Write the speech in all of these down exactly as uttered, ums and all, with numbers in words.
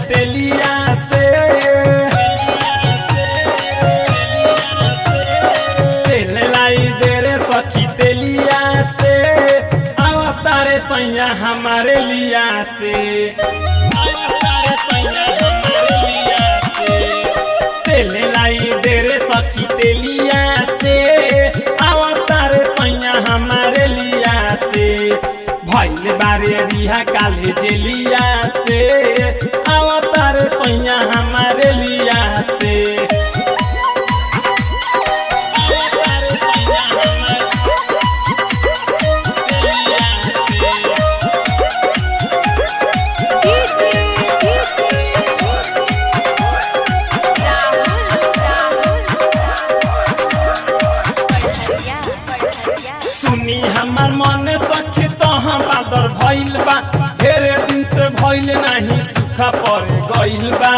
तेलिया से तेल लाई दे रे सखी तेलिया से अवतारे सैया हमारे लिया से अवतारे सैया हमारे लिया से तेल लाई दे रे सखी तेलिया से अवतारे सैया हमारे लिया से भइल बारे रिहा काले जेलिया से अवतारे सैया हमारे लिया से सुनी हमार मन सखी तो हम बादर भइल बा ढेरे दिन से भइल नहीं सुखा पर गइल बा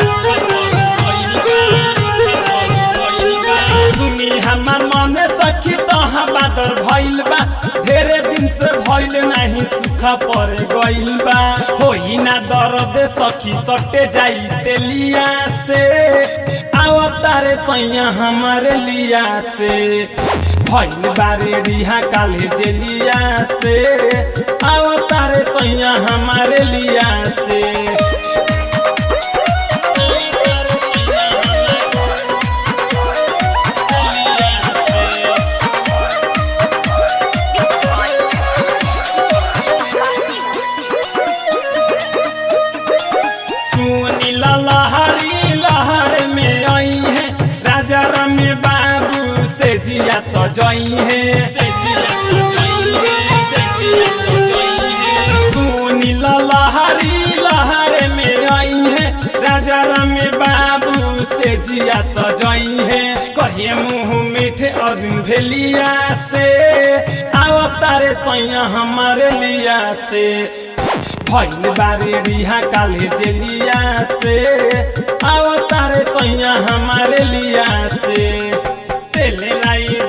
सुनी हमार मन सखी तो हम बादर भइल बा ढेरे दिन से भइल नहीं सुखा पर गइल बा होई ना दर्द सखी सटे जाई तेलिया से अवतारे सैया हमारे लिया से भइल बारे रिहा काले जेलिया से अवतारे सैया हमारे लिया से सुनी लहरी लहर में आई है राजा रमे बाबू से जिया सजाई है सुनी लहरी लहर में आई है राजा रमे बाबू से जिया सजाई है कहे मुँह मीठे अरुण भेलिया से अवतारे सैया हमारे लिया से भइल बारे रिहा काले जेलिया से अवतारे सैया हमारे लिया से तेल लाई